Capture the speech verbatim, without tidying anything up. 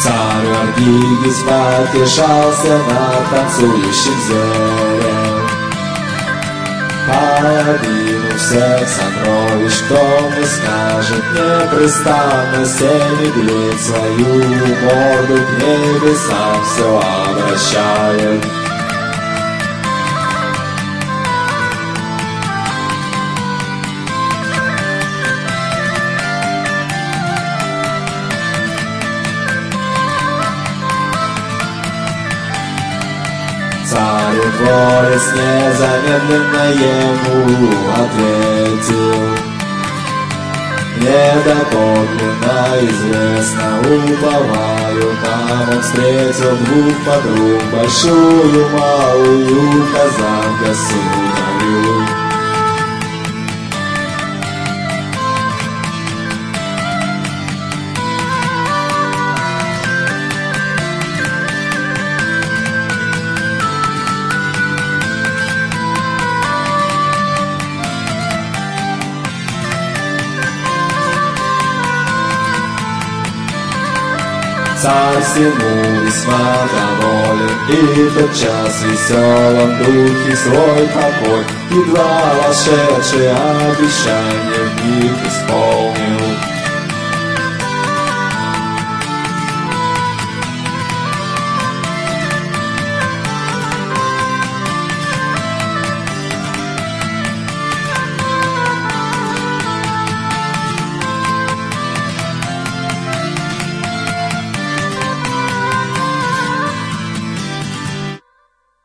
Царь Аргигис потешался над танцующим зверем. Половину всех сокровищ кто мне скажет, непрестанно семи глядь свою морду к небесам все обращает. Царь Дворец незамедленно ему ответил: мне доподлинно известно, уповаю, там он встретил двух подруг, большую, малую, казан государю. Царь всему весьма доволен, и тотчас в веселом духе свой покой, едва вошедший обещание в них исполнил.